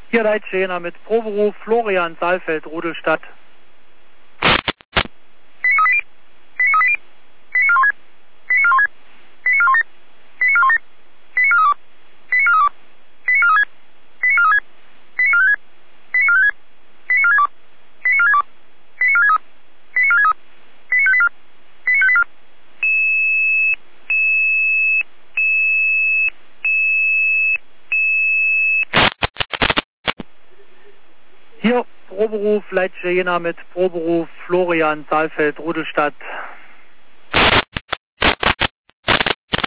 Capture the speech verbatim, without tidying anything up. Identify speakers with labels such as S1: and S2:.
S1: Hier Leitschäner mit Proberuf Florian Saalfeld, Rudelstadt. Hier Proberuf Leitschäner mit Proberuf Florian Saalfeld, Rudelstadt.